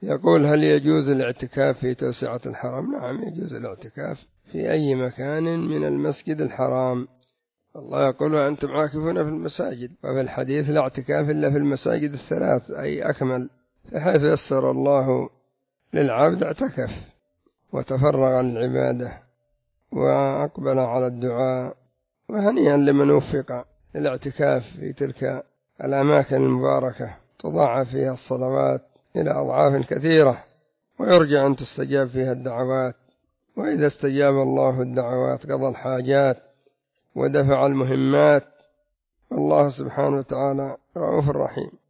يقول: هل يجوز الاعتكاف في توسعة الحرم؟ نعم، يجوز الاعتكاف في أي مكان من المسجد الحرام. الله يقول: وأنتم عاكفون في المساجد. وفي الحديث: لا اعتكاف إلا في المساجد الثلاث، أي أكمل، بحيث يسر الله للعبد اعتكف وتفرغ للعبادة وأقبل على الدعاء. وهنيئا لمن وفق الاعتكاف في تلك الأماكن المباركة، تضاعف فيها الصلوات إلى أضعاف كثيرة، ويرجى أن تستجاب فيها الدعوات، وإذا استجاب الله الدعوات قضى الحاجات ودفع المهمات. الله سبحانه وتعالى رؤوف رحيم.